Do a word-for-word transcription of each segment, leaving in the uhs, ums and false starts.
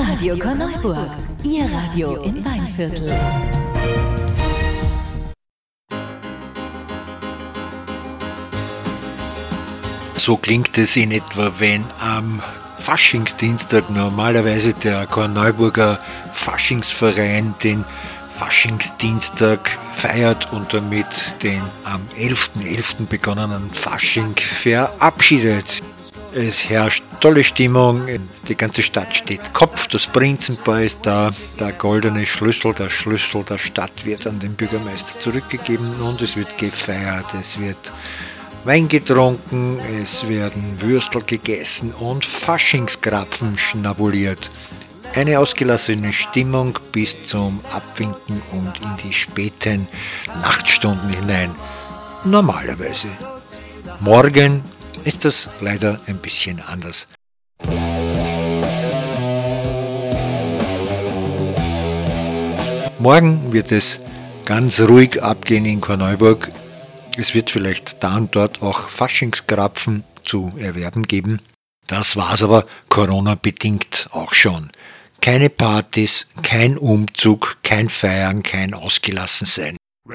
Radio Korneuburg, Ihr Radio im Weinviertel. So klingt es in etwa, wenn am Faschingsdienstag normalerweise der Korneuburger Faschingsverein den Faschingsdienstag feiert und damit den am elften elften begonnenen Fasching verabschiedet. Es herrscht tolle Stimmung, die ganze Stadt steht Kopf, das Prinzenpaar ist da, der goldene Schlüssel, der Schlüssel der Stadt wird an den Bürgermeister zurückgegeben und es wird gefeiert, es wird Wein getrunken, es werden Würstel gegessen und Faschingskrapfen schnabuliert. Eine ausgelassene Stimmung bis zum Abwinken und in die späten Nachtstunden hinein. Normalerweise. Morgen ist das leider ein bisschen anders. Morgen wird es ganz ruhig abgehen in Korneuburg. Es wird vielleicht da und dort auch Faschingskrapfen zu erwerben geben. Das war's aber Corona-bedingt auch schon. Keine Partys, kein Umzug, kein Feiern, kein Ausgelassensein.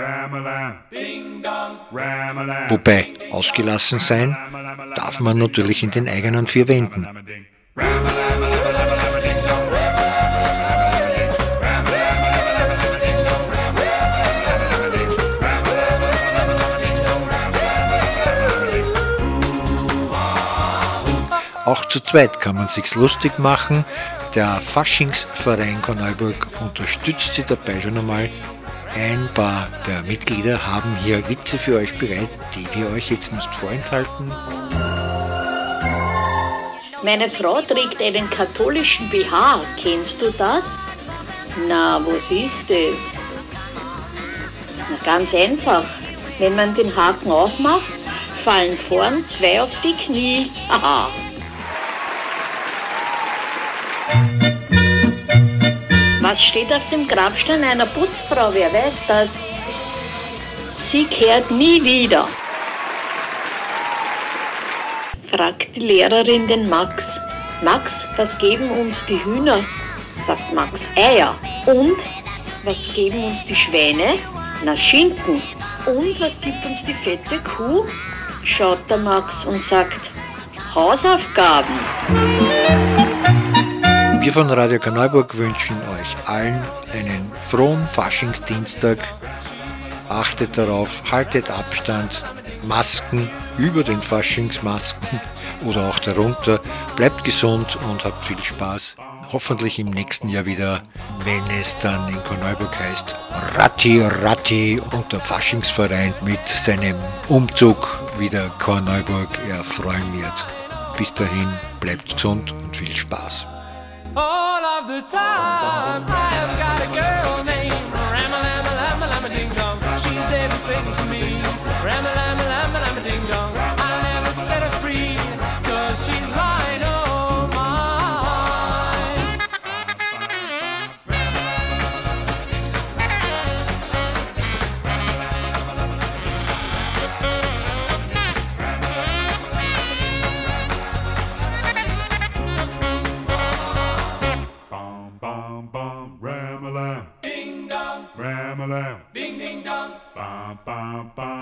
Wobei, ausgelassen sein darf man natürlich in den eigenen vier Wänden. Auch zu zweit kann man sich's lustig machen. Der Faschingsverein Korneuburg unterstützt Sie dabei schon einmal. Ein paar der Mitglieder haben hier Witze für euch bereit, die wir euch jetzt nicht vorenthalten. Meine Frau trägt einen katholischen B H. Kennst du das? Na, was ist das? Na, ganz einfach. Wenn man den Haken aufmacht, fallen vorn zwei auf die Knie. Aha. Was steht auf dem Grabstein einer Putzfrau? Wer weiß das? Sie kehrt nie wieder. Fragt die Lehrerin den Max. Max, was geben uns die Hühner? Sagt Max, Eier. Und? Was geben uns die Schweine? Na, Schinken. Und was gibt uns die fette Kuh? Schaut der Max und sagt, Hausaufgaben. Wir von Radio Korneuburg wünschen euch allen einen frohen Faschingsdienstag. Achtet darauf, haltet Abstand, Masken über den Faschingsmasken oder auch darunter. Bleibt gesund und habt viel Spaß. Hoffentlich im nächsten Jahr wieder, wenn es dann in Korneuburg heißt Ratti Ratti und der Faschingsverein mit seinem Umzug wieder Korneuburg erfreuen wird. Bis dahin, bleibt gesund und viel Spaß. All of the time, I have got a girl named Ram-a-lam-a-lam-a-lam-a-ding-dong. She's everything to me. Ram-a-lam-a-lam-a-lam-a-ding-dong. I never set her free, cause she's mine, oh mine. Bum, bum, bum, ram-a-lam. Ding dong. Ram-a-lam. Ding, ding dong. Bum, bum, bum.